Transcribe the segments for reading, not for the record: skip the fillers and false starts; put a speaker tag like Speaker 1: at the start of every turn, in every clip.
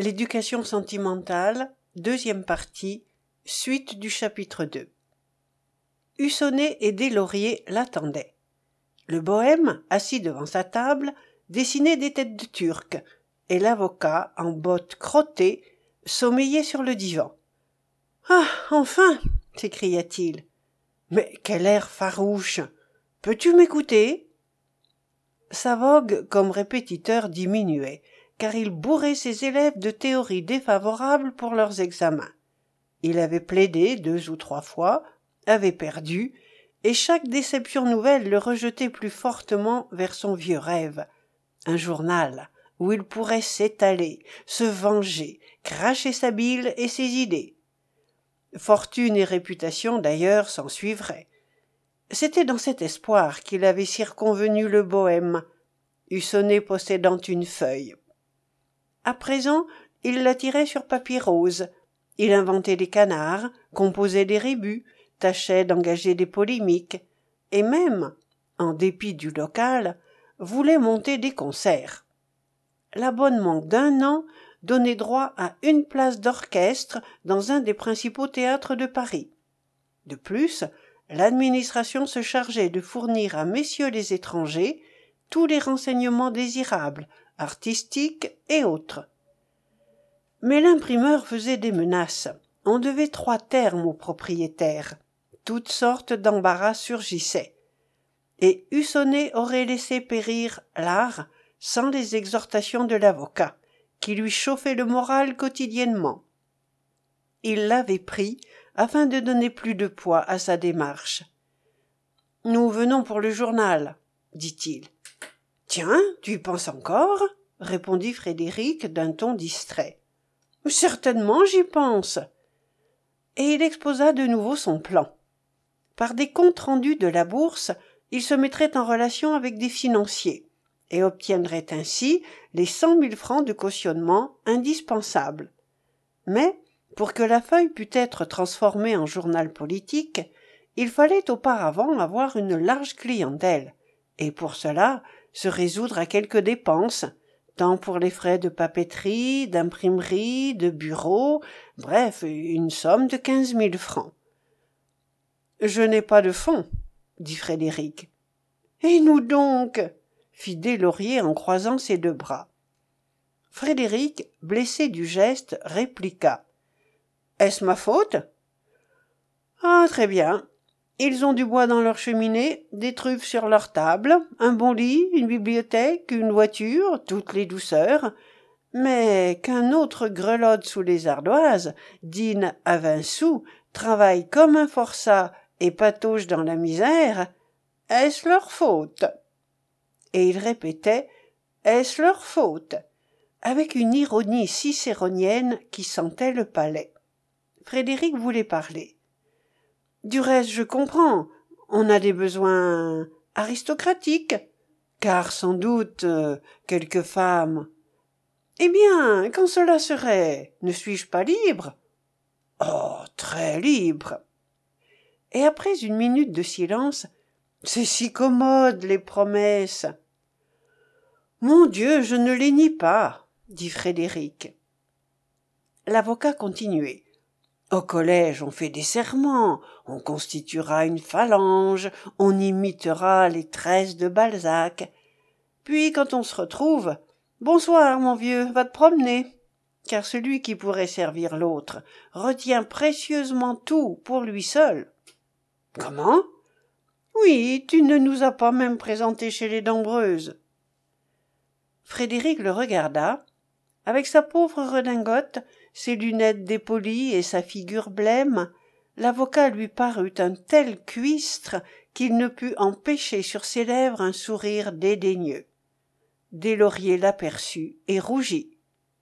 Speaker 1: L'éducation sentimentale, deuxième partie, suite du chapitre 2. Hussonnet et Deslauriers l'attendaient. Le bohème, assis devant sa table, dessinait des têtes de Turcs, et l'avocat, en bottes crottées, sommeillait sur le divan. « Ah, enfin !» s'écria-t-il. « Mais quel air farouche! Peux-tu m'écouter ?» Sa vogue comme répétiteur diminuait, car il bourrait ses élèves de théories défavorables pour leurs examens. Il avait plaidé 2 ou 3 fois, avait perdu, et chaque déception nouvelle le rejetait plus fortement vers son vieux rêve. Un journal où il pourrait s'étaler, se venger, cracher sa bile et ses idées. Fortune et réputation, d'ailleurs, s'en suivraient. C'était dans cet espoir qu'il avait circonvenu le bohème, Hussonnet possédant une feuille. À présent, il la tirait sur papier rose. Il inventait des canards, composait des rébus, tâchait d'engager des polémiques, et même, en dépit du local, voulait monter des concerts. L'abonnement d'1 an donnait droit à 1 place d'orchestre dans un des principaux théâtres de Paris. De plus, l'administration se chargeait de fournir à messieurs les étrangers tous les renseignements désirables, artistiques et autres. Mais l'imprimeur faisait des menaces. On devait 3 termes au propriétaire. Toutes sortes d'embarras surgissaient. Et Hussonnet aurait laissé périr l'art sans les exhortations de l'avocat, qui lui chauffait le moral quotidiennement. Il l'avait pris afin de donner plus de poids à sa démarche. « Nous venons pour le journal, » dit-il. « Tiens, tu y penses encore ?» répondit Frédéric d'un ton distrait. « Certainement, j'y pense. » Et il exposa de nouveau son plan. Par des comptes rendus de la bourse, il se mettrait en relation avec des financiers et obtiendrait ainsi les 100 000 francs de cautionnement indispensables. Mais, pour que la feuille pût être transformée en journal politique, il fallait auparavant avoir une large clientèle, et pour cela se résoudre à quelques dépenses, tant pour les frais de papeterie, d'imprimerie, de bureau, bref, une somme de 15 000 francs. « Je n'ai pas de fonds, » dit Frédéric. « Et nous donc ?» fit Deslauriers en croisant ses 2 bras. Frédéric, blessé du geste, répliqua. « Est-ce ma faute ?»« Ah, très bien. Ils ont du bois dans leur cheminée, des truffes sur leur table, un bon lit, une bibliothèque, une voiture, toutes les douceurs. Mais qu'un autre grelotte sous les ardoises, dîne à 20 sous, travaille comme un forçat et patauge dans la misère, est-ce leur faute ?» Et il répétait « Est-ce leur faute ?» avec une ironie cicéronienne qui sentait le palais. Frédéric voulait parler. « Du reste, je comprends, on a des besoins aristocratiques, car sans doute quelques femmes... » « Eh bien, quand cela serait, ne suis-je pas libre ?»« Oh, très libre !» Et après une minute de silence, « C'est si commode, les promesses !»« Mon Dieu, je ne les nie pas !» dit Frédéric. L'avocat continuait. « Au collège, on fait des serments, on constituera une phalange, on imitera les tresses de Balzac. Puis, quand on se retrouve... Bonsoir, mon vieux, va te promener. » Car celui qui pourrait servir l'autre retient précieusement tout pour lui seul. « Comment ? Oui, tu ne nous as pas même présenté chez les Dambreuses. » Frédéric le regarda. Avec sa pauvre redingote, ses lunettes dépolies et sa figure blême, l'avocat lui parut un tel cuistre qu'il ne put empêcher sur ses lèvres un sourire dédaigneux. Deslauriers l'aperçut et rougit.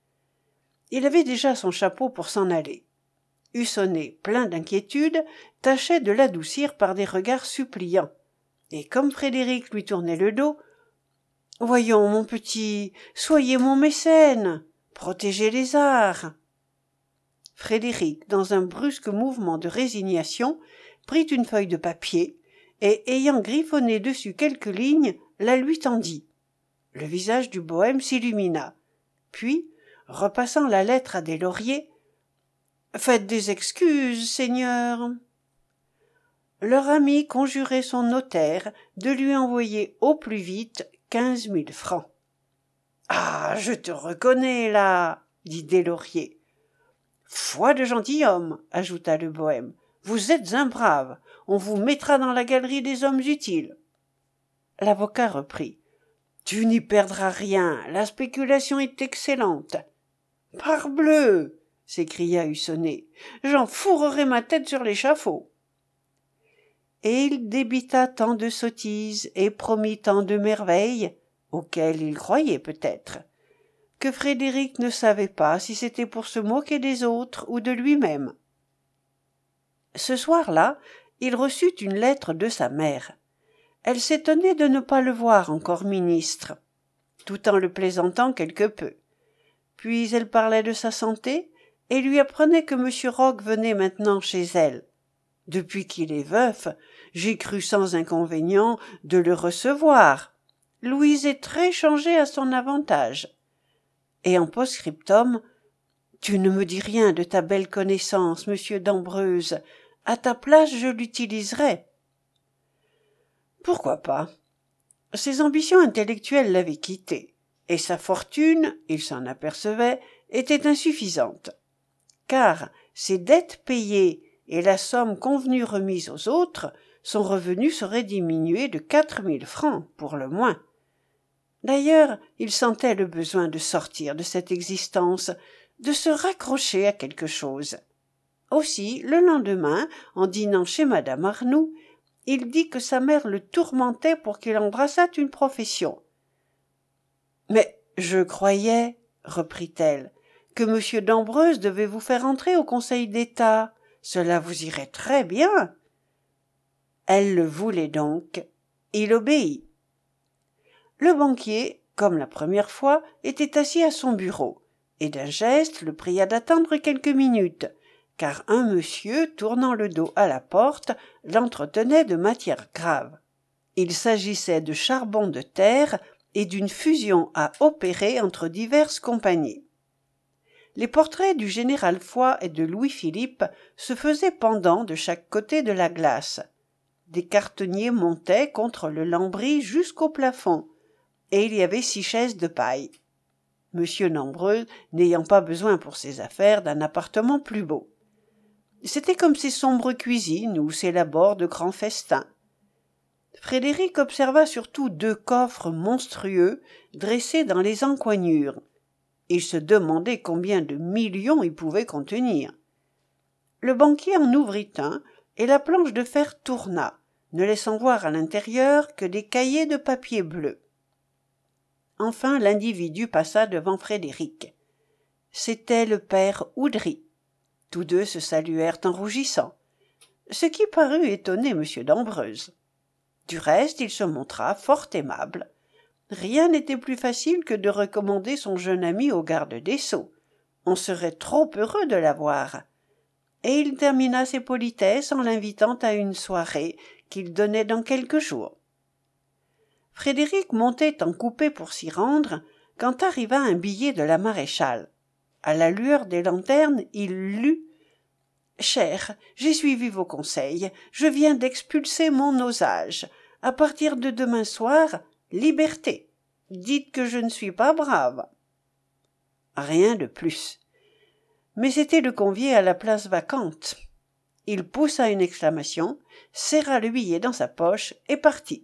Speaker 1: Il avait déjà son chapeau pour s'en aller. Hussonnet, plein d'inquiétude, tâchait de l'adoucir par des regards suppliants. Et comme Frédéric lui tournait le dos, « Voyons, mon petit, soyez mon mécène, protégez les arts. » Frédéric, dans un brusque mouvement de résignation, prit une feuille de papier et, ayant griffonné dessus quelques lignes, la lui tendit. Le visage du bohème s'illumina. Puis, repassant la lettre à Deslauriers. « Faites des excuses, seigneur. » Leur ami conjurait son notaire de lui envoyer au plus vite 15 000 francs. « Ah, je te reconnais là, dit Deslauriers. « Foi de gentilhomme, ajouta le bohème. Vous êtes un brave, on vous mettra dans la galerie des hommes utiles. » L'avocat reprit. « Tu n'y perdras rien, la spéculation est excellente. »« Parbleu !» s'écria Hussonnet, « j'en fourrerai ma tête sur l'échafaud. » Et il débita tant de sottises et promit tant de merveilles, auxquelles il croyait peut-être, que Frédéric ne savait pas si c'était pour se moquer des autres ou de lui-même. Ce soir-là, il reçut une lettre de sa mère. Elle s'étonnait de ne pas le voir encore ministre, tout en le plaisantant quelque peu. Puis elle parlait de sa santé et lui apprenait que M. Roch venait maintenant chez elle. Depuis qu'il est veuf, j'ai cru sans inconvénient de le recevoir. Louise est très changée à son avantage. Et en post-scriptum, tu ne me dis rien de ta belle connaissance, monsieur d'Ambreuse. À ta place, je l'utiliserais. Pourquoi pas? Ses ambitions intellectuelles l'avaient quitté, et sa fortune, il s'en apercevait, était insuffisante. Car ses dettes payées et la somme convenue remise aux autres, son revenu serait diminué de 4 000 francs, pour le moins. D'ailleurs, il sentait le besoin de sortir de cette existence, de se raccrocher à quelque chose. Aussi, le lendemain, en dînant chez madame Arnoux, il dit que sa mère le tourmentait pour qu'il embrassât une profession. « Mais je croyais, reprit-elle, que M. d'Ambreuse devait vous faire entrer au Conseil d'État. Cela vous irait très bien. » Elle le voulait donc. Il obéit. Le banquier, comme la première fois, était assis à son bureau, et d'un geste le pria d'attendre quelques minutes, car un monsieur, tournant le dos à la porte, l'entretenait de matière grave. Il s'agissait de charbon de terre et d'une fusion à opérer entre diverses compagnies. Les portraits du général Foy et de Louis-Philippe se faisaient pendant de chaque côté de la glace. Des cartonniers montaient contre le lambris jusqu'au plafond, et il y avait 6 chaises de paille. Monsieur d'Ambreuse n'ayant pas besoin pour ses affaires d'un appartement plus beau. C'était comme ces sombres cuisines où s'élaborent de grands festins. Frédéric observa surtout 2 coffres monstrueux dressés dans les encoignures. Il se demandait combien de millions ils pouvaient contenir. Le banquier en ouvrit un, et la planche de fer tourna, ne laissant voir à l'intérieur que des cahiers de papier bleu. Enfin l'individu passa devant Frédéric. C'était le père Oudry. Tous deux se saluèrent en rougissant, ce qui parut étonner M. d'Ambreuse. Du reste, il se montra fort aimable. Rien n'était plus facile que de recommander son jeune ami au garde des Sceaux. On serait trop heureux de l'avoir. Et il termina ses politesses en l'invitant à une soirée qu'il donnait dans quelques jours. Frédéric montait en coupé pour s'y rendre, quand arriva un billet de la maréchale. À la lueur des lanternes, il lut « Cher, j'ai suivi vos conseils, je viens d'expulser mon osage. À partir de demain soir, liberté. Dites que je ne suis pas brave. » Rien de plus. Mais c'était le convier à la place vacante. Il poussa une exclamation, serra le billet dans sa poche et partit.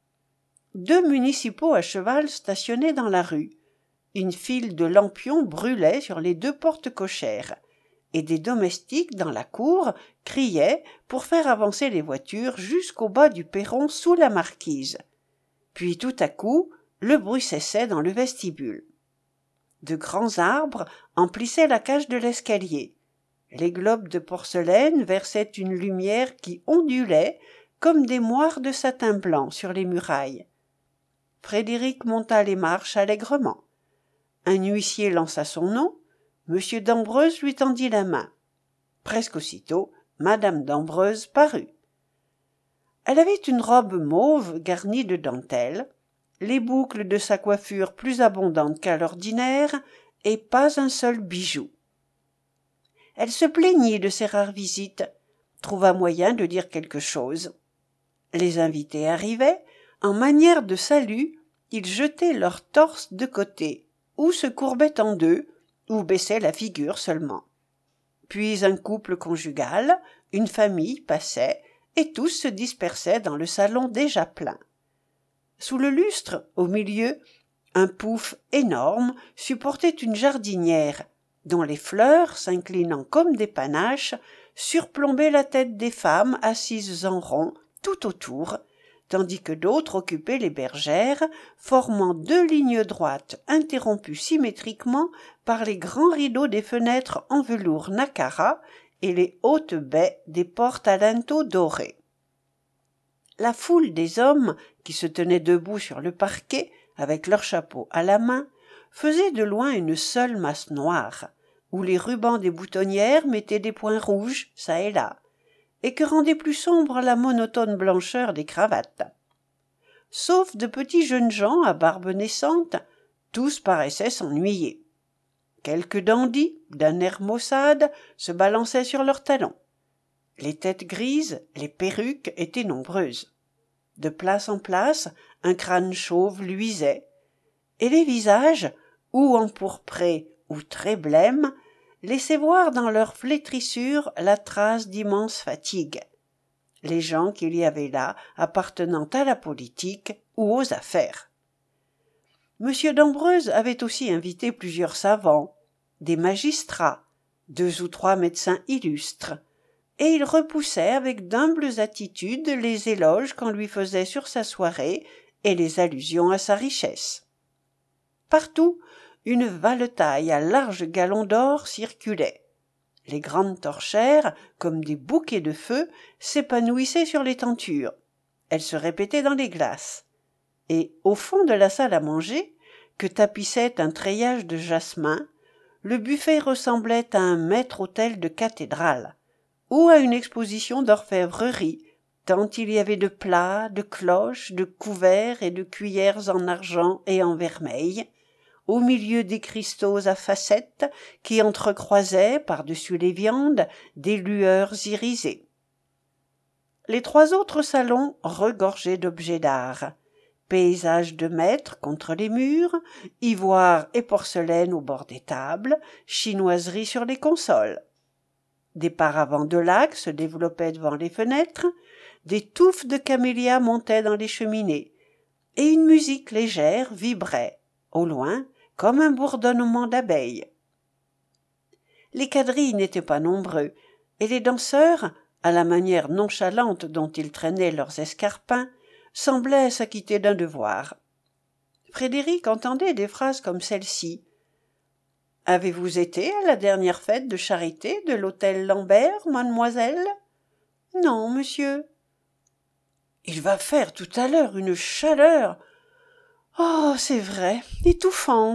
Speaker 1: 2 municipaux à cheval stationnaient dans la rue. Une file de lampions brûlait sur les 2 portes cochères, et des domestiques dans la cour criaient pour faire avancer les voitures jusqu'au bas du perron sous la marquise. Puis tout à coup, le bruit cessait dans le vestibule. De grands arbres emplissaient la cage de l'escalier. Les globes de porcelaine versaient une lumière qui ondulait comme des moires de satin blanc sur les murailles. Frédéric monta les marches allègrement. Un huissier lança son nom. M. d'Ambreuse lui tendit la main. Presque aussitôt, Madame d'Ambreuse parut. Elle avait une robe mauve garnie de dentelles, les boucles de sa coiffure plus abondantes qu'à l'ordinaire, et pas un seul bijou. Elle se plaignit de ces rares visites, trouva moyen de dire quelque chose. Les invités arrivaient, en manière de salut, ils jetaient leur torse de côté, ou se courbaient en deux, ou baissaient la figure seulement. Puis un couple conjugal, une famille passait, et tous se dispersaient dans le salon déjà plein. Sous le lustre, au milieu, un pouf énorme supportait une jardinière, dont les fleurs, s'inclinant comme des panaches, surplombaient la tête des femmes assises en rond tout autour, tandis que d'autres occupaient les bergères, formant deux lignes droites interrompues symétriquement par les grands rideaux des fenêtres en velours nacara et les hautes baies des portes à linteaux dorés. La foule des hommes qui se tenaient debout sur le parquet, avec leurs chapeaux à la main, faisait de loin une seule masse noire, où les rubans des boutonnières mettaient des points rouges çà et là, et que rendait plus sombre la monotone blancheur des cravates. Sauf de petits jeunes gens à barbe naissante, tous paraissaient s'ennuyer. Quelques dandys, d'un air maussade, se balançaient sur leurs talons. Les têtes grises, les perruques étaient nombreuses. De place en place, un crâne chauve luisait, et les visages, ou empourprés ou très blêmes, laissaient voir dans leurs flétrissures la trace d'immenses fatigues. Les gens qu'il y avait là appartenant à la politique ou aux affaires. M. d'Ambreuse avait aussi invité plusieurs savants, des magistrats, 2 ou 3 médecins illustres, et il repoussait avec d'humbles attitudes les éloges qu'on lui faisait sur sa soirée et les allusions à sa richesse. Partout, une valetaille à larges galons d'or circulait. Les grandes torchères, comme des bouquets de feu, s'épanouissaient sur les tentures. Elles se répétaient dans les glaces. Et, au fond de la salle à manger, que tapissait un treillage de jasmin, le buffet ressemblait à un maître-autel de cathédrale, ou à une exposition d'orfèvrerie, tant il y avait de plats, de cloches, de couverts et de cuillères en argent et en vermeil, au milieu des cristaux à facettes qui entrecroisaient, par-dessus les viandes, des lueurs irisées. Les 3 autres salons regorgeaient d'objets d'art. Paysages de maîtres contre les murs, ivoire et porcelaine au bord des tables, chinoiseries sur les consoles. Des paravents de laque se développaient devant les fenêtres, des touffes de camélias montaient dans les cheminées, et une musique légère vibrait, au loin, comme un bourdonnement d'abeilles. Les quadrilles n'étaient pas nombreux, et les danseurs, à la manière nonchalante dont ils traînaient leurs escarpins, semblaient s'acquitter d'un devoir. Frédéric entendait des phrases comme celle-ci. « Avez-vous été à la dernière fête de charité de l'hôtel Lambert, mademoiselle ?»« Non, monsieur. »« Il va faire tout à l'heure une chaleur. Oh, c'est vrai, étouffante. »«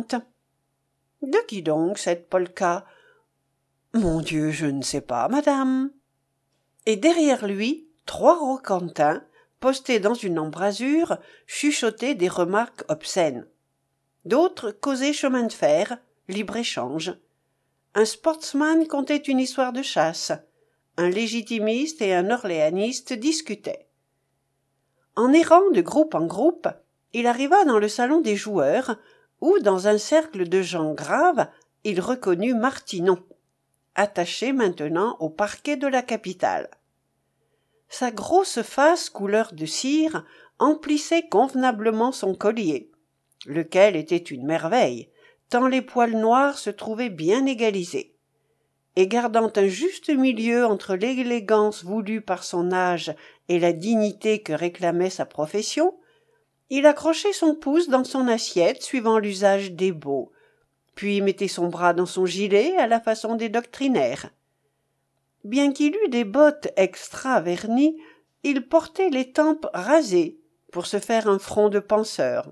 Speaker 1: De qui donc, cette polka ?»« Mon Dieu, je ne sais pas, madame. » Et derrière lui, 3 rocantins, postés dans une embrasure, chuchotaient des remarques obscènes. D'autres causaient chemin de fer, libre-échange. Un sportsman contait une histoire de chasse. Un légitimiste et un orléaniste discutaient. En errant de groupe en groupe, il arriva dans le salon des joueurs, où, dans un cercle de gens graves, il reconnut Martinon, attaché maintenant au parquet de la capitale. Sa grosse face couleur de cire emplissait convenablement son collier, lequel était une merveille, tant les poils noirs se trouvaient bien égalisés. Et gardant un juste milieu entre l'élégance voulue par son âge et la dignité que réclamait sa profession, il accrochait son pouce dans son assiette suivant l'usage des beaux, puis mettait son bras dans son gilet à la façon des doctrinaires. Bien qu'il eût des bottes extra-vernies, il portait les tempes rasées pour se faire un front de penseur.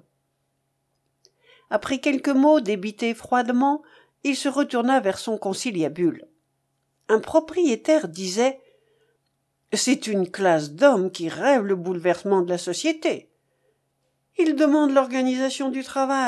Speaker 1: Après quelques mots débités froidement, il se retourna vers son conciliabule. Un propriétaire disait « C'est une classe d'hommes qui rêvent le bouleversement de la société. »« Ils demandent l'organisation du travail, »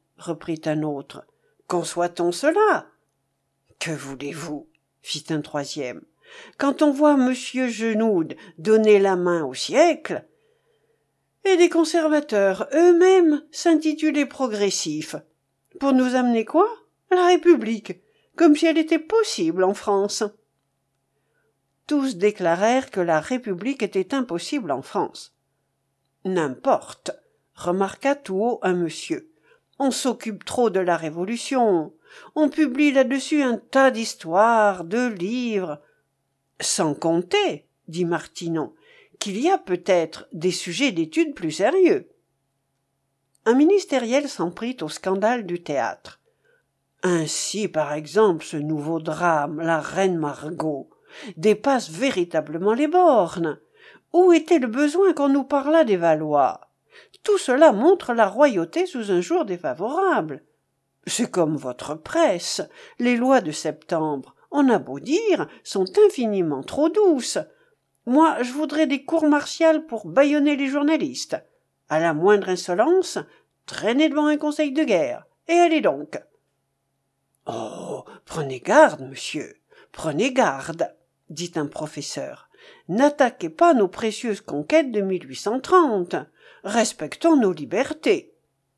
Speaker 1: reprit un autre. Conçoit-on cela? Que voulez-vous? Fit un troisième. Quand on voit monsieur Genoude donner la main au siècle, et des conservateurs eux-mêmes s'intituler progressifs, pour nous amener quoi? La République, comme si elle était possible en France. Tous déclarèrent que la République était impossible en France. N'importe, remarqua tout haut un monsieur. On s'occupe trop de la Révolution. On publie là-dessus un tas d'histoires, de livres. Sans compter, dit Martineau, qu'il y a peut-être des sujets d'études plus sérieux. Un ministériel s'en prit au scandale du théâtre. Ainsi, par exemple, ce nouveau drame, La Reine Margot, dépasse véritablement les bornes. Où était le besoin qu'on nous parlât des Valois? Tout cela montre la royauté sous un jour défavorable. C'est comme votre presse. Les lois de septembre, on a beau dire, sont infiniment trop douces. Moi, je voudrais des cours martiales pour bâillonner les journalistes. À la moindre insolence, traînez devant un conseil de guerre. Et allez donc. Oh, prenez garde, monsieur, prenez garde, dit un professeur. N'attaquez pas nos précieuses conquêtes de 1830. Respectons nos libertés.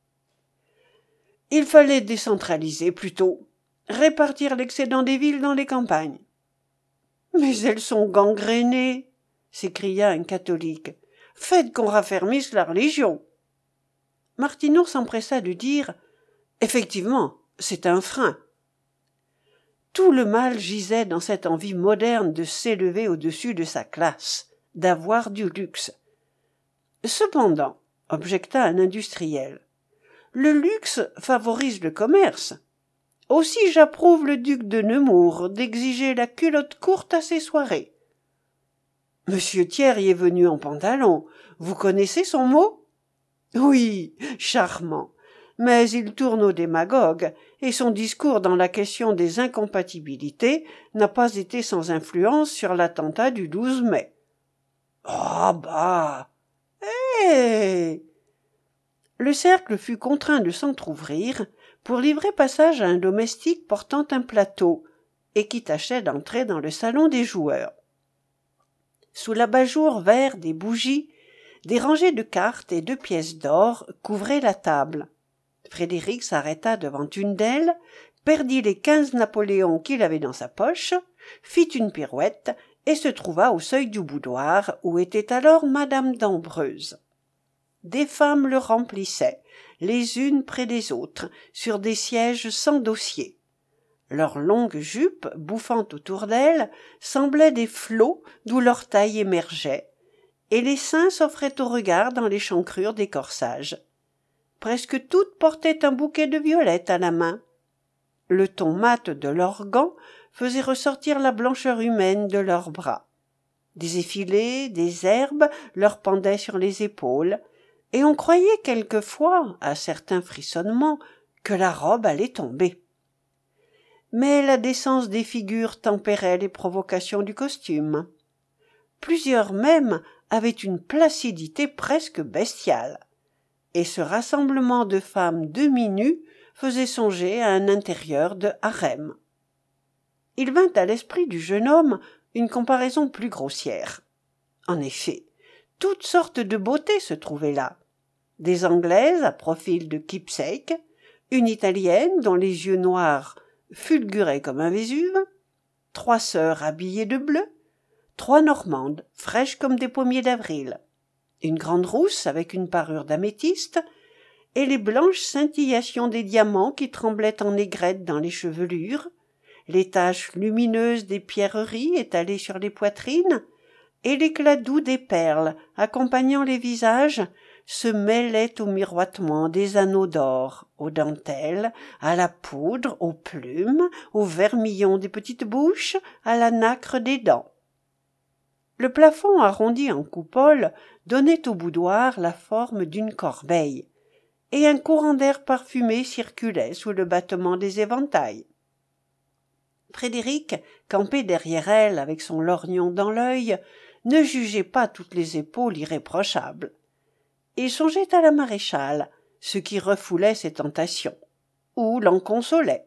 Speaker 1: Il fallait décentraliser plutôt, répartir l'excédent des villes dans les campagnes. Mais elles sont gangrénées, s'écria un catholique. Faites qu'on raffermisse la religion. Martineau s'empressa de dire « Effectivement, c'est un frein. » Tout le mal gisait dans cette envie moderne de s'élever au-dessus de sa classe, d'avoir du luxe. Cependant, objecta un industriel, le luxe favorise le commerce. Aussi j'approuve le duc de Nemours d'exiger la culotte courte à ses soirées. Monsieur Thiers y est venu en pantalon. Vous connaissez son mot? Oui, charmant. Mais il tourne au démagogue, et son discours dans la question des incompatibilités n'a pas été sans influence sur l'attentat du 12 mai. Ah bah! Le cercle fut contraint de s'entr'ouvrir pour livrer passage à un domestique portant un plateau et qui tâchait d'entrer dans le salon des joueurs. Sous l'abat-jour vert des bougies, des rangées de cartes et de pièces d'or couvraient la table. Frédéric s'arrêta devant une d'elles, perdit les 15 Napoléons qu'il avait dans sa poche, fit une pirouette et se trouva au seuil du boudoir où était alors madame d'Ambreuse. Des femmes le remplissaient, les unes près des autres, sur des sièges sans dossier. Leurs longues jupes, bouffant autour d'elles, semblaient des flots d'où leur taille émergeait, et les seins s'offraient au regard dans l'échancrure des corsages. Presque toutes portaient un bouquet de violettes à la main. Le ton mat de leurs gants faisait ressortir la blancheur humaine de leurs bras. Des effilés, des herbes leur pendaient sur les épaules, et on croyait quelquefois, à certains frissonnements, que la robe allait tomber. Mais la décence des figures tempérait les provocations du costume. Plusieurs même avaient une placidité presque bestiale, et ce rassemblement de femmes demi-nues faisait songer à un intérieur de harem. Il vint à l'esprit du jeune homme une comparaison plus grossière. En effet, toutes sortes de beautés se trouvaient là. Des Anglaises à profil de keepsake, une Italienne dont les yeux noirs fulguraient comme un Vésuve, 3 sœurs habillées de bleu, 3 Normandes fraîches comme des pommiers d'avril, une grande rousse avec une parure d'améthyste, et les blanches scintillations des diamants qui tremblaient en aigrettes dans les chevelures, les taches lumineuses des pierreries étalées sur les poitrines, et l'éclat doux des perles accompagnant les visages se mêlaient au miroitement des anneaux d'or, aux dentelles, à la poudre, aux plumes, au vermillon des petites bouches, à la nacre des dents. Le plafond arrondi en coupole donnait au boudoir la forme d'une corbeille, et un courant d'air parfumé circulait sous le battement des éventails. Frédéric, campé derrière elle avec son lorgnon dans l'œil, ne jugeait pas toutes les épaules irréprochables. Il songeait à la maréchale, ce qui refoulait ses tentations. ou l'en consolait.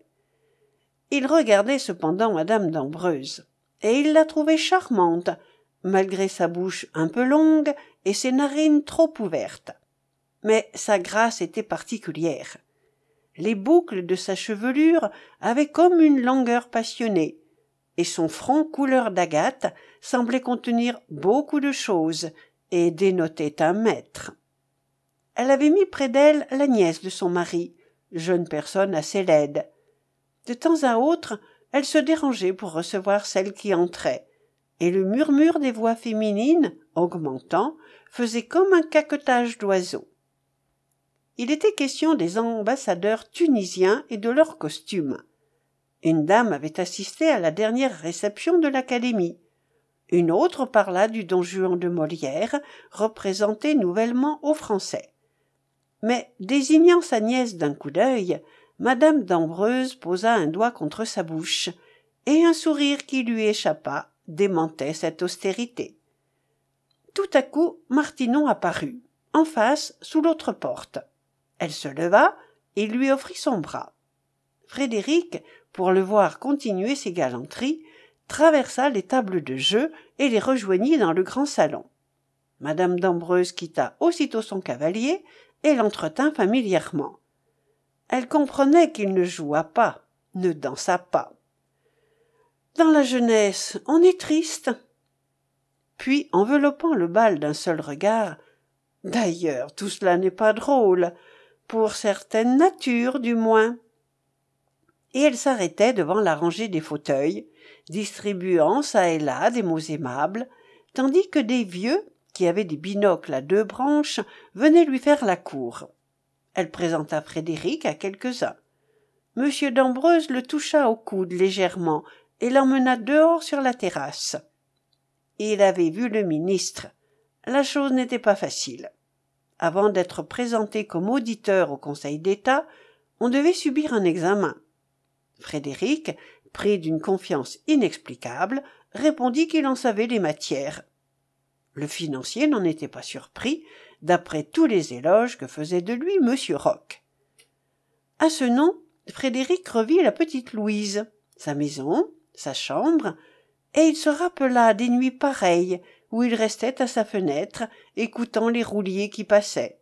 Speaker 1: Il regardait cependant madame d'Ambreuse, et il la trouvait charmante, malgré sa bouche un peu longue et ses narines trop ouvertes. Mais sa grâce était particulière. Les boucles de sa chevelure avaient comme une langueur passionnée, et son front couleur d'agate semblait contenir beaucoup de choses et dénotait un maître. Elle avait mis près d'elle la nièce de son mari, jeune personne assez laide. De temps à autre, elle se dérangeait pour recevoir celle qui entrait, et le murmure des voix féminines, augmentant, faisait comme un caquetage d'oiseaux. Il était question des ambassadeurs tunisiens et de leurs costumes. Une dame avait assisté à la dernière réception de l'Académie. Une autre parla du Don Juan de Molière, représenté nouvellement aux Français. Mais, désignant sa nièce d'un coup d'œil, madame d'Ambreuse posa un doigt contre sa bouche, et un sourire qui lui échappa démentait cette austérité. Tout à coup, Martinon apparut, en face, sous l'autre porte. Elle se leva et lui offrit son bras. Frédéric, pour le voir continuer ses galanteries, traversa les tables de jeu et les rejoignit dans le grand salon. Madame d'Ambreuse quitta aussitôt son cavalier et l'entretint familièrement. Elle comprenait qu'il ne joua pas, ne dansa pas. Dans la jeunesse, on est triste. Puis, enveloppant le bal d'un seul regard, « D'ailleurs, tout cela n'est pas drôle, pour certaines natures du moins. » Et elle s'arrêtait devant la rangée des fauteuils, distribuant çà et là des mots aimables, tandis que des vieux, qui avaient des binocles à 2 branches, venaient lui faire la cour. Elle présenta Frédéric à quelques-uns. Monsieur d'Ambreuse le toucha au coude légèrement et l'emmena dehors sur la terrasse. Il avait vu le ministre. La chose n'était pas facile. Avant d'être présenté comme auditeur au Conseil d'État, on devait subir un examen. Frédéric, pris d'une confiance inexplicable, répondit qu'il en savait les matières. Le financier n'en était pas surpris, d'après tous les éloges que faisait de lui monsieur Roch. À ce nom, Frédéric revit la petite Louise, sa maison, sa chambre, et il se rappela des nuits pareilles où il restait à sa fenêtre, écoutant les rouliers qui passaient.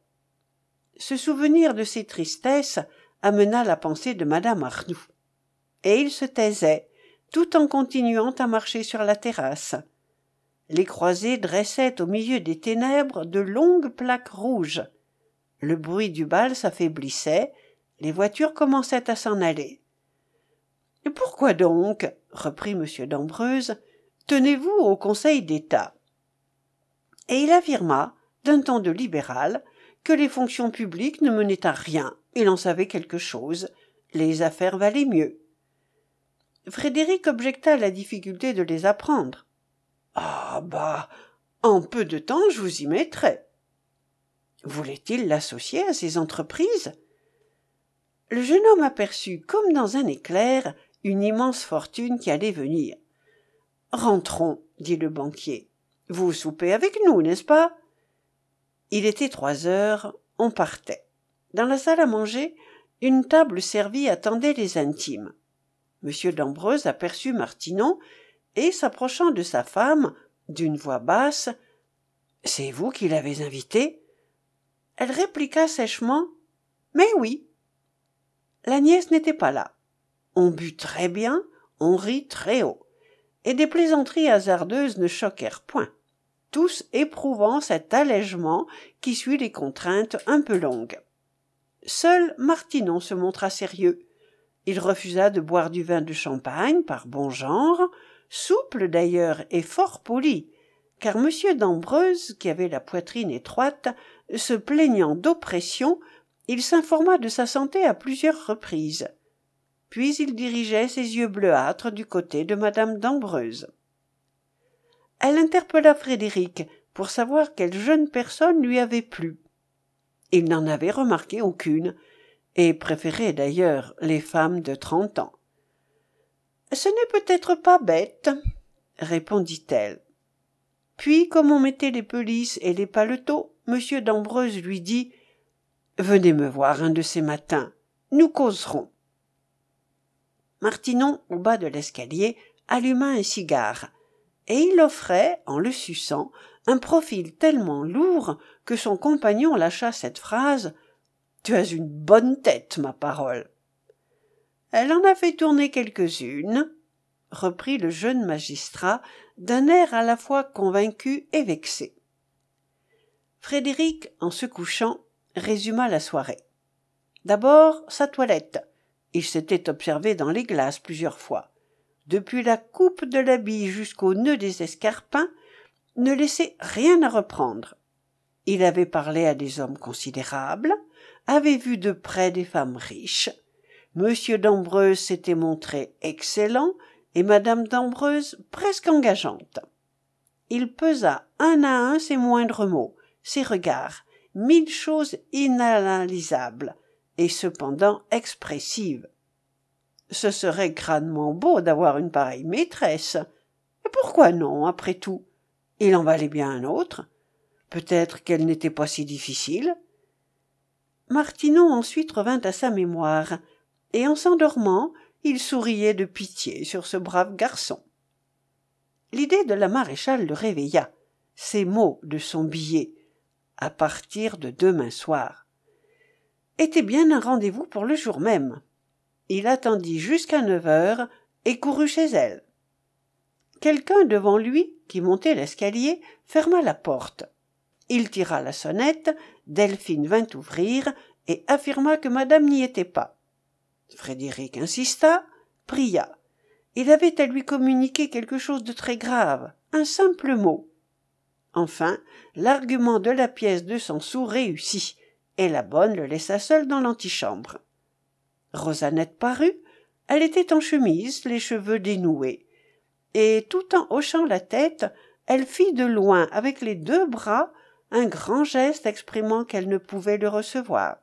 Speaker 1: Ce souvenir de ses tristesses amena la pensée de madame Arnould. Et il se taisait, tout en continuant à marcher sur la terrasse. Les croisées dressaient au milieu des ténèbres de longues plaques rouges. Le bruit du bal s'affaiblissait, les voitures commençaient à s'en aller. « Pourquoi donc, reprit M. d'Ambreuse, tenez-vous au Conseil d'État ?» Et il affirma, d'un ton de libéral, que les fonctions publiques ne menaient à rien, il en savait quelque chose, les affaires valaient mieux. Frédéric objecta à la difficulté de les apprendre. « Ah bah, en peu de temps je vous y mettrai. » Voulait-il l'associer à ses entreprises? Le jeune homme aperçut, comme dans un éclair, une immense fortune qui allait venir. « Rentrons, » dit le banquier. « Vous soupez avec nous, n'est-ce pas ?» Il était 3 heures, on partait. Dans la salle à manger, une table servie attendait les intimes. M. d'Ambreuse aperçut Martinon et, s'approchant de sa femme, d'une voix basse, « C'est vous qui l'avez invité ?» Elle répliqua sèchement, « Mais oui. » La nièce n'était pas là. On but très bien, on rit très haut, et des plaisanteries hasardeuses ne choquèrent point, tous éprouvant cet allègement qui suit les contraintes un peu longues. Seul Martinon se montra sérieux. Il refusa de boire du vin de champagne par bon genre, souple d'ailleurs et fort poli, car M. d'Ambreuse, qui avait la poitrine étroite, se plaignant d'oppression, il s'informa de sa santé à plusieurs reprises. Puis il dirigeait ses yeux bleuâtres du côté de madame d'Ambreuse. Elle interpella Frédéric pour savoir quelle jeune personne lui avait plu. Il n'en avait remarqué aucune, et préférait d'ailleurs les femmes de 30 ans. « Ce n'est peut-être pas bête, » répondit-elle. Puis, comme on mettait les pelisses et les paletots, M. d'Ambreuse lui dit « Venez me voir un de ces matins, nous causerons. » Martinon, au bas de l'escalier, alluma un cigare, et il offrait, en le suçant, un profil tellement lourd que son compagnon lâcha cette phrase « Tu as une bonne tête, ma parole !» Elle en a fait tourner quelques-unes, reprit le jeune magistrat d'un air à la fois convaincu et vexé. Frédéric, en se couchant, résuma la soirée. D'abord, sa toilette. Il s'était observé dans les glaces plusieurs fois. Depuis la coupe de l'habit jusqu'au nœud des escarpins, ne laissait rien à reprendre. Il avait parlé à des hommes considérables, avait vu de près des femmes riches. Monsieur d'Ambreuse s'était montré excellent et madame d'Ambreuse presque engageante. Il pesa un à un ses moindres mots, ses regards, 1000 choses inanalysables et cependant expressives. Ce serait crânement beau d'avoir une pareille maîtresse. Et pourquoi non, après tout? Il en valait bien un autre. Peut-être qu'elle n'était pas si difficile. Martineau ensuite revint à sa mémoire, et en s'endormant, il souriait de pitié sur ce brave garçon. L'idée de la maréchale le réveilla, ces mots de son billet, à partir de demain soir, était bien un rendez-vous pour le jour même. Il attendit jusqu'à 9 heures et courut chez elle. Quelqu'un devant lui, qui montait l'escalier, ferma la porte. Il tira la sonnette, Delphine vint ouvrir et affirma que madame n'y était pas. Frédéric insista, pria. Il avait à lui communiquer quelque chose de très grave, un simple mot. Enfin, l'argument de la pièce de 100 sous réussit, et la bonne le laissa seul dans l'antichambre. Rosanette parut, elle était en chemise, les cheveux dénoués, et tout en hochant la tête, elle fit de loin, avec les 2 bras, un grand geste exprimant qu'elle ne pouvait le recevoir.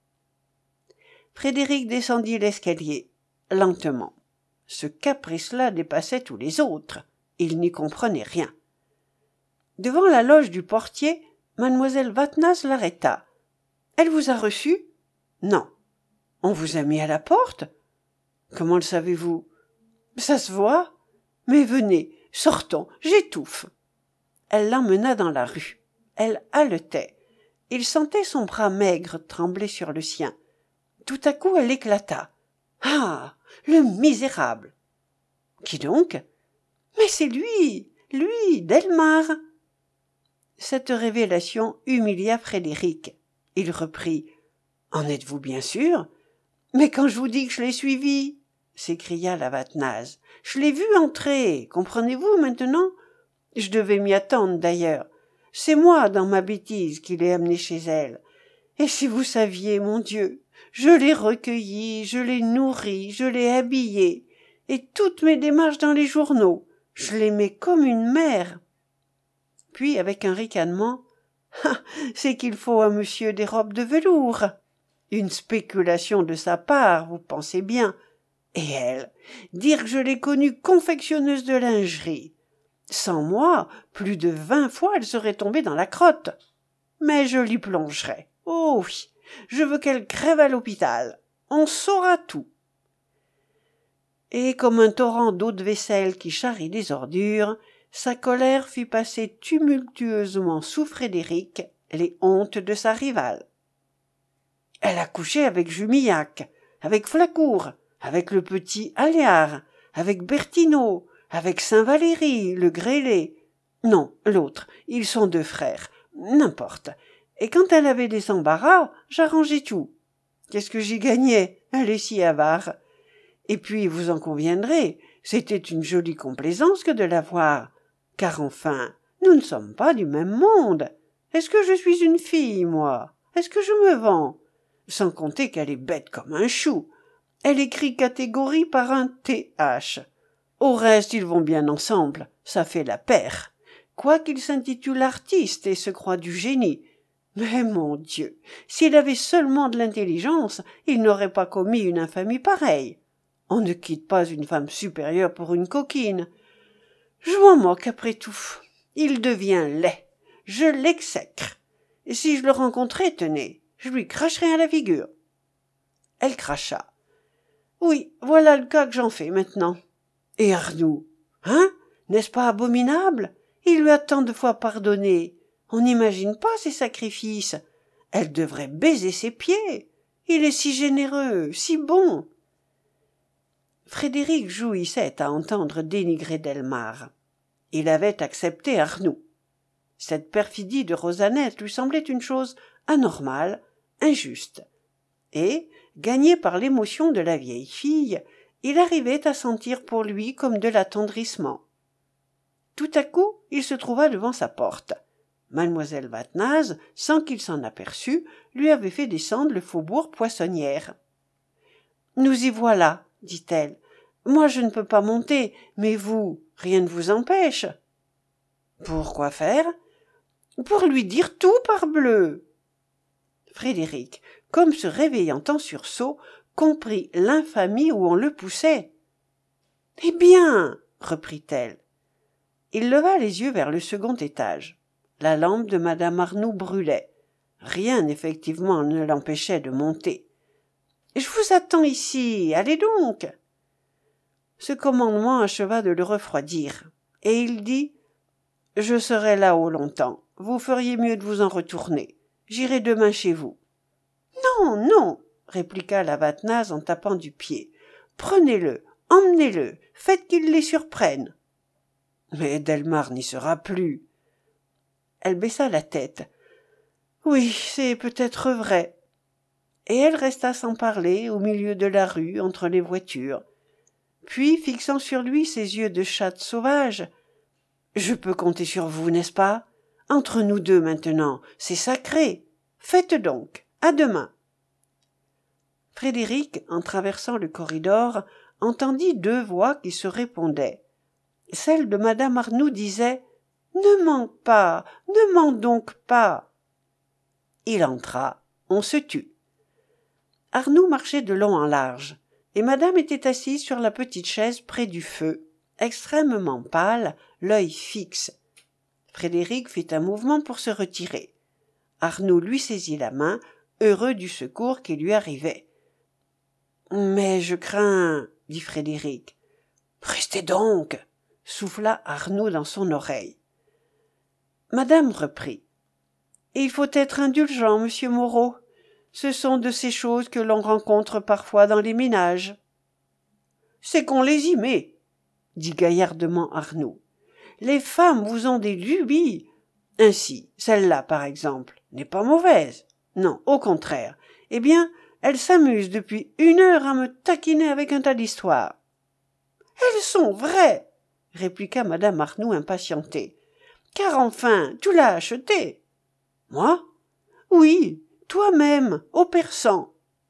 Speaker 1: Frédéric descendit l'escalier, lentement. Ce caprice-là dépassait tous les autres. Il n'y comprenait rien. Devant la loge du portier, mademoiselle Vatnas l'arrêta. « Elle vous a reçu ?»« Non. »« On vous a mis à la porte ?»« Comment le savez-vous ?»« Ça se voit. Mais venez, sortons, j'étouffe. » Elle l'emmena dans la rue. Elle haletait. Il sentait son bras maigre trembler sur le sien. Tout à coup, elle éclata. « Ah, le misérable !»« Qui donc ?»« Mais c'est lui, Delmar !» Cette révélation humilia Frédéric. Il reprit. « En êtes-vous bien sûr ?»« Mais quand je vous dis que je l'ai suivi !» s'écria la Vatnase. « Je l'ai vu entrer, comprenez-vous maintenant ? Je devais m'y attendre d'ailleurs. C'est moi, dans ma bêtise, qui l'ai amené chez elle. Et si vous saviez, mon Dieu, je l'ai recueilli, je l'ai nourri, je l'ai habillé, et toutes mes démarches dans les journaux, je l'aimais comme une mère. » Puis, avec un ricanement, « Ah, c'est qu'il faut à monsieur des robes de velours. Une spéculation de sa part, vous pensez bien. Et elle, dire que je l'ai connue confectionneuse de lingerie. Sans moi, plus de 20 fois elle serait tombée dans la crotte. Mais je l'y plongerai. Oh oui, je veux qu'elle crève à l'hôpital. On saura tout. » Et comme un torrent d'eau de vaisselle qui charrie les ordures, sa colère fit passer tumultueusement sous Frédéric les hontes de sa rivale. Elle a couché avec Jumillac, avec Flacourt, avec le petit Aléard, avec Bertineau, avec Saint-Valéry, le grêlé. Non, l'autre, ils sont 2 frères, n'importe. Et quand elle avait des embarras, j'arrangeais tout. Qu'est-ce que j'y gagnais? Elle est si avare. Et puis, vous en conviendrez, c'était une jolie complaisance que de la voir. Car enfin, nous ne sommes pas du même monde. Est-ce que je suis une fille, moi? Est-ce que je me vends? Sans compter qu'elle est bête comme un chou. Elle écrit catégorie par un TH. Au reste, ils vont bien ensemble, ça fait la paire. Quoiqu'il s'intitule artiste et se croit du génie. Mais mon Dieu, s'il avait seulement de l'intelligence, il n'aurait pas commis une infamie pareille. On ne quitte pas une femme supérieure pour une coquine. Je m'en moque après tout. Il devient laid. Je l'exècre. Et si je le rencontrais, tenez, je lui cracherais à la figure. Elle cracha. Oui, voilà le cas que j'en fais maintenant. Et Arnoux, hein? N'est-ce pas abominable? Il lui a tant de fois pardonné. On n'imagine pas ses sacrifices. Elle devrait baiser ses pieds. Il est si généreux, si bon. Frédéric jouissait à entendre dénigrer Delmare. Il avait accepté Arnoux. Cette perfidie de Rosanette lui semblait une chose anormale, injuste. Et, gagné par l'émotion de la vieille fille, il arrivait à sentir pour lui comme de l'attendrissement. Tout à coup, il se trouva devant sa porte. Mademoiselle Vatnaz, sans qu'il s'en aperçût, lui avait fait descendre le faubourg Poissonnière. « Nous y voilà, dit-elle. Moi je ne peux pas monter, mais vous, rien ne vous empêche. »« Pourquoi faire ?»« Pour lui dire tout, parbleu !» Frédéric, comme se réveillant en sursaut, comprit l'infamie où on le poussait. « Eh bien, reprit-elle. Il leva les yeux vers le second étage. La lampe de madame Arnoux brûlait. Rien, effectivement, ne l'empêchait de monter. « Je vous attends ici, allez donc !» Ce commandement acheva de le refroidir, et il dit « Je serai là-haut longtemps. Vous feriez mieux de vous en retourner. J'irai demain chez vous. »« Non, non !» répliqua la Vatnaz en tapant du pied. « Prenez-le, emmenez-le, faites qu'il les surprenne. » Mais Delmare n'y sera plus. Elle baissa la tête. Oui, c'est peut-être vrai. Et elle resta sans parler au milieu de la rue entre les voitures. Puis, fixant sur lui ses yeux de chatte sauvage, « Je peux compter sur vous, n'est-ce pas? Entre nous deux maintenant, c'est sacré. Faites donc. À demain. » Frédéric, en traversant le corridor, entendit deux voix qui se répondaient. Celle de madame Arnoux disait « Ne mens pas, ne mens donc pas !» Il entra, on se tut. Arnoux marchait de long en large, et madame était assise sur la petite chaise près du feu, extrêmement pâle, l'œil fixe. Frédéric fit un mouvement pour se retirer. Arnoux lui saisit la main, heureux du secours qui lui arrivait. « Mais je crains, » dit Frédéric. « Restez donc !» souffla Arnoux dans son oreille. Madame reprit. « Il faut être indulgent, monsieur Moreau. Ce sont de ces choses que l'on rencontre parfois dans les ménages. »« C'est qu'on les y met, » dit gaillardement Arnoux. « Les femmes vous ont des lubies. Ainsi, celle-là, par exemple, n'est pas mauvaise. Non, au contraire. Eh bien, elle s'amuse depuis 1 heure à me taquiner avec un tas d'histoires. »« Elles sont vraies !» répliqua madame Arnoux impatientée. « Car enfin, tu l'as acheté. »« Moi ? Oui, toi-même, au persan. »«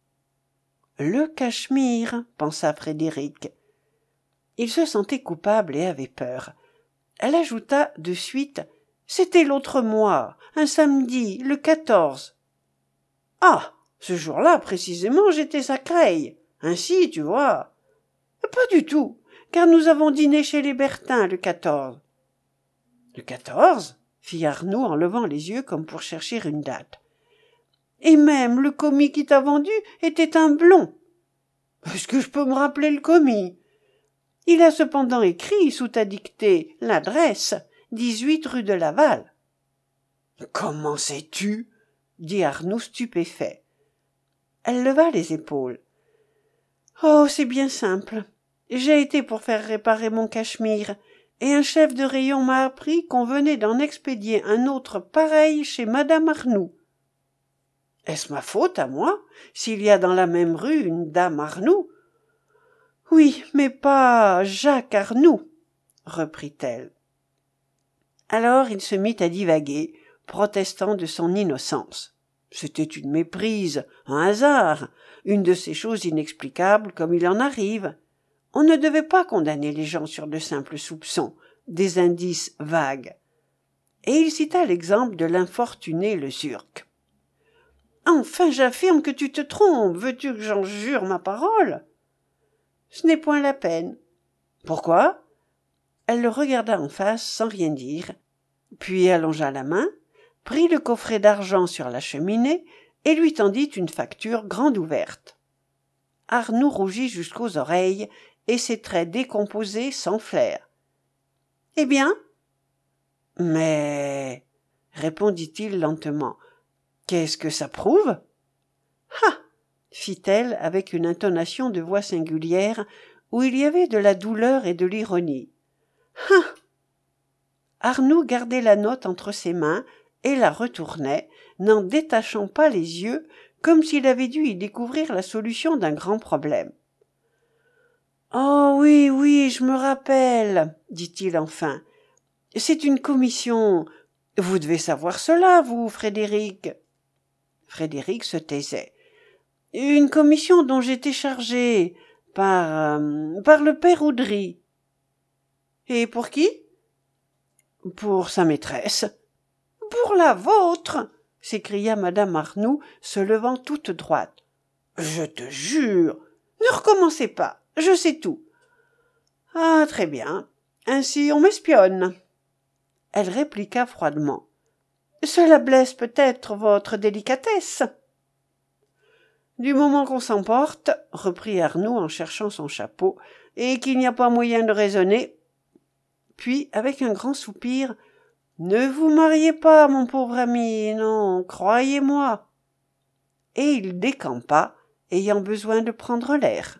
Speaker 1: Le cachemire, pensa Frédéric. Il se sentait coupable et avait peur. Elle ajouta de suite « C'était l'autre mois, un samedi, le 14. »« Ah, ce jour-là, précisément, j'étais à Creil. Ainsi, tu vois. »« Pas du tout, car nous avons dîné chez les Bertin le 14. »« Le 14 ?» fit Arnoux en levant les yeux comme pour chercher une date. « Et même le commis qui t'a vendu était un blond. »« Est-ce que je peux me rappeler le commis ? Il a cependant écrit sous ta dictée l'adresse, 18 rue de Laval. »« Comment sais-tu » dit Arnoux stupéfait. Elle leva les épaules. « Oh, c'est bien simple. J'ai été pour faire réparer mon cachemire, et un chef de rayon m'a appris qu'on venait d'en expédier un autre pareil chez madame Arnoux. Est-ce ma faute à moi, s'il y a dans la même rue une dame Arnoux ? Oui, mais pas Jacques Arnoux, reprit-elle. Alors il se mit à divaguer, protestant de son innocence. C'était une méprise, un hasard, une de ces choses inexplicables comme il en arrive. On ne devait pas condamner les gens sur de simples soupçons, des indices vagues. Et il cita l'exemple de l'infortuné le Zurk. « Enfin, j'affirme que tu te trompes. Veux-tu que j'en jure ma parole ? » « Ce n'est point la peine. »« Pourquoi ?» Elle le regarda en face sans rien dire, puis allongea la main, prit le coffret d'argent sur la cheminée et lui tendit une facture grande ouverte. Arnoux rougit jusqu'aux oreilles et ses traits décomposés s'enflèrent. « Eh bien ?»« Mais, répondit-il lentement, qu'est-ce que ça prouve ?»« Ah !» fit-elle avec une intonation de voix singulière où il y avait de la douleur et de l'ironie. « Ah !» Arnoux gardait la note entre ses mains et la retournait, n'en détachant pas les yeux, comme s'il avait dû y découvrir la solution d'un grand problème. « Oh oui, oui, je me rappelle, dit-il enfin. C'est une commission. Vous devez savoir cela, vous, Frédéric. » Frédéric se taisait. « Une commission dont j'étais chargé par le père Oudry. »« Et pour qui ?»« Pour sa maîtresse. »« Pour la vôtre !» s'écria madame Arnoux, se levant toute droite. « Je te jure. Ne recommencez pas, je sais tout. »« Ah, très bien. Ainsi on m'espionne. » Elle répliqua froidement. « Cela blesse peut-être votre délicatesse. » Du moment qu'on s'emporte, reprit Arnoux en cherchant son chapeau, et qu'il n'y a pas moyen de raisonner. Puis, avec un grand soupir, « Ne vous mariez pas, mon pauvre ami, non, croyez-moi. » Et il décampa, ayant besoin de prendre l'air.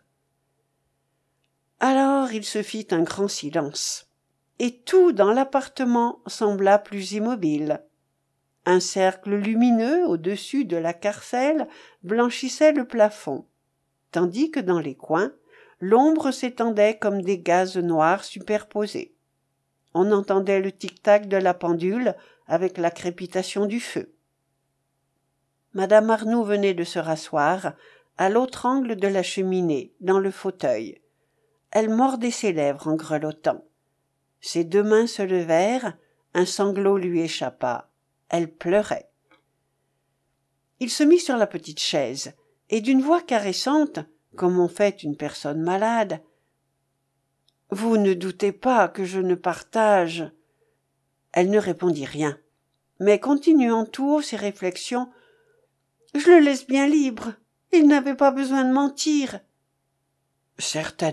Speaker 1: Alors il se fit un grand silence, et tout dans l'appartement sembla plus immobile. Un cercle lumineux au-dessus de la carcelle blanchissait le plafond, tandis que dans les coins, l'ombre s'étendait comme des gazes noirs superposés. On entendait le tic-tac de la pendule avec la crépitation du feu. Madame Arnoux venait de se rasseoir à l'autre angle de la cheminée, dans le fauteuil. Elle mordait ses lèvres en grelottant. Ses deux mains se levèrent, un sanglot lui échappa. Elle pleurait. Il se mit sur la petite chaise, et d'une voix caressante, comme on fait une personne malade, « Vous ne doutez pas que je ne partage... » Elle ne répondit rien, mais continuant tout haut ses réflexions, « Je le laisse bien libre, il n'avait pas besoin de mentir. » « Certainement, »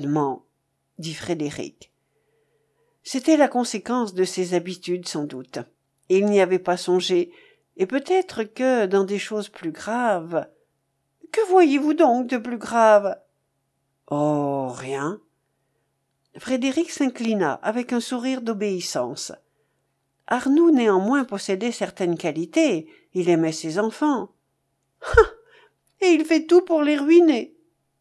Speaker 1: dit Frédéric. C'était la conséquence de ses habitudes, sans doute. Il n'y avait pas songé, et peut-être que, dans des choses plus graves... « Que voyez-vous donc de plus grave ?»« Oh, rien. » Frédéric s'inclina avec un sourire d'obéissance. Arnoux néanmoins possédait certaines qualités, il aimait ses enfants. « Ah ! Et il fait tout pour les ruiner !»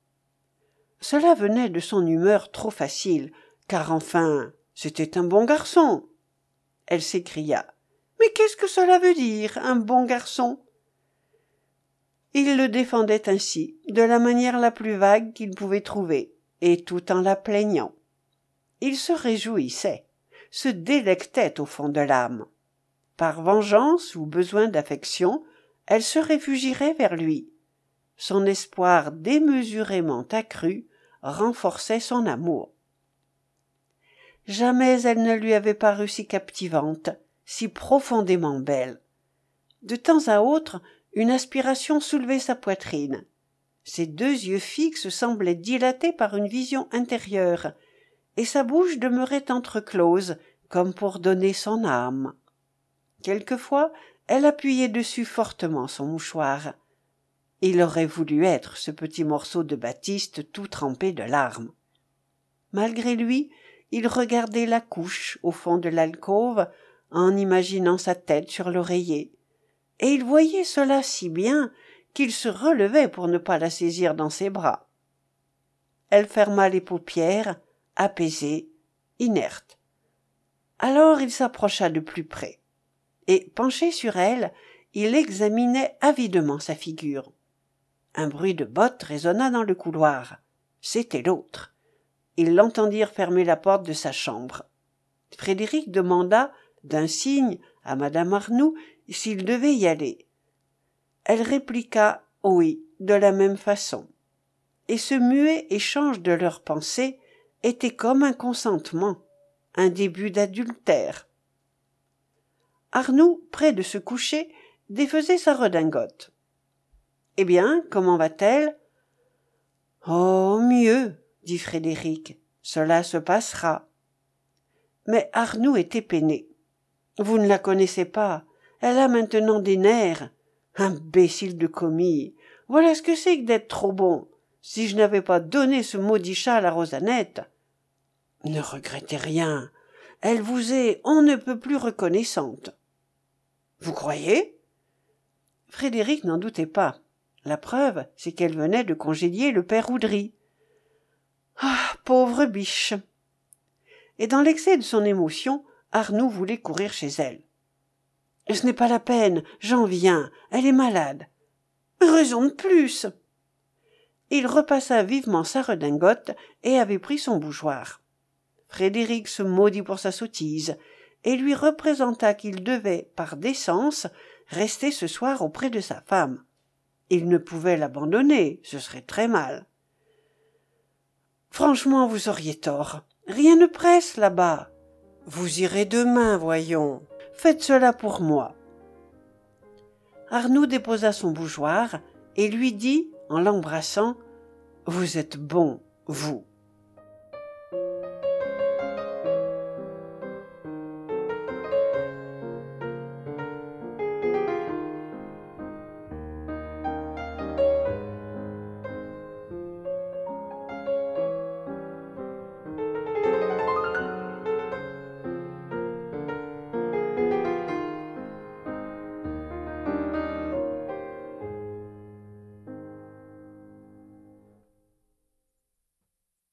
Speaker 1: Cela venait de son humeur trop facile, car enfin, c'était un bon garçon. Elle s'écria. « Mais qu'est-ce que cela veut dire, un bon garçon ?» Il le défendait ainsi, de la manière la plus vague qu'il pouvait trouver, et tout en la plaignant. Il se réjouissait, se délectait au fond de l'âme. Par vengeance ou besoin d'affection, elle se réfugierait vers lui. Son espoir démesurément accru renforçait son amour. Jamais elle ne lui avait paru si captivante, si profondément belle. De temps à autre, une aspiration soulevait sa poitrine. Ses deux yeux fixes semblaient dilatés par une vision intérieure, et sa bouche demeurait entreclose, comme pour donner son âme. Quelquefois, elle appuyait dessus fortement son mouchoir. Il aurait voulu être ce petit morceau de batiste tout trempé de larmes. Malgré lui, il regardait la couche au fond de l'alcôve en imaginant sa tête sur l'oreiller, et il voyait cela si bien qu'il se relevait pour ne pas la saisir dans ses bras. Elle ferma les paupières, apaisée, inerte. Alors il s'approcha de plus près, et, penché sur elle, il examinait avidement sa figure. Un bruit de bottes résonna dans le couloir. C'était l'autre. Ils l'entendirent fermer la porte de sa chambre. Frédéric demanda, d'un signe, à madame Arnoux, s'il devait y aller. Elle répliqua « oui » de la même façon. Et ce muet échange de leurs pensées était comme un consentement, un début d'adultère. Arnoux, près de se coucher, défaisait sa redingote. « Eh bien, comment va-t-elle » Oh, mieux, dit Frédéric, cela se passera. Mais Arnoux était peiné. Vous ne la connaissez pas, elle a maintenant des nerfs. Imbécile de commis, voilà ce que c'est que d'être trop bon. Si je n'avais pas donné ce maudit châle à Rosanette. Ne regrettez rien, elle vous est on ne peut plus reconnaissante. Vous croyez? Frédéric n'en doutait pas. La preuve, c'est qu'elle venait de congédier le père Oudry. Ah, pauvre biche! Et dans l'excès de son émotion, Arnoux voulait courir chez elle. Ce n'est pas la peine, j'en viens, elle est malade. Raison de plus! Il repassa vivement sa redingote et avait pris son bougeoir. Frédéric se maudit pour sa sottise et lui représenta qu'il devait, par décence, rester ce soir auprès de sa femme. Il ne pouvait l'abandonner, ce serait très mal. Franchement, vous auriez tort. Rien ne presse là-bas. Vous irez demain, voyons. Faites cela pour moi. Arnoux déposa son bougeoir et lui dit, en l'embrassant, « Vous êtes bon, vous. »